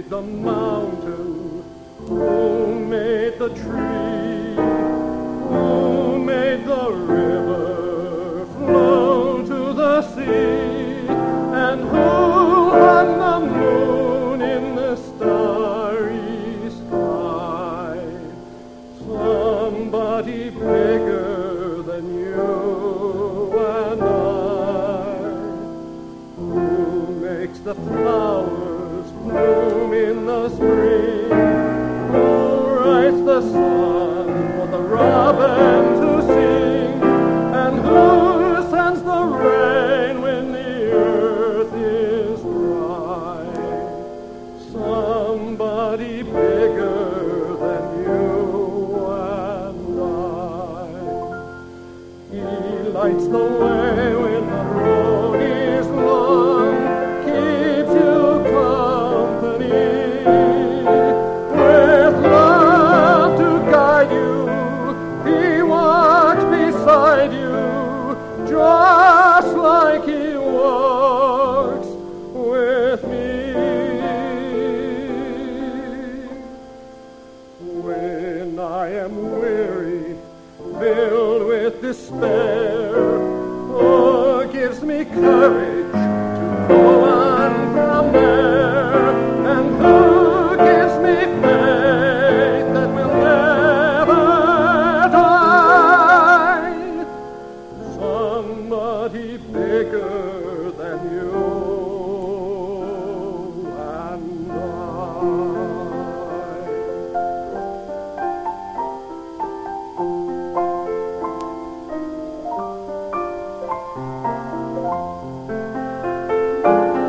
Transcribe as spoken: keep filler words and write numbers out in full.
made the mountain? Who made the tree? Who made the river flow to the sea? And who hung the moon in the starry sky? Somebody bigger than you and I. Who makes the flowers bloom in the spring? Who writes the song for the robin to sing? And who sends the rain when the earth is dry? Somebody bigger than you and I. He lights the way when the road is long, keeps you company, with love to guide you. He walks beside you, just like he walks with me. When I am weary, filled with despair, oh, gives me courage to go on from there. And who gives me faith that will never die? Somebody bigger than you and I. Thank you.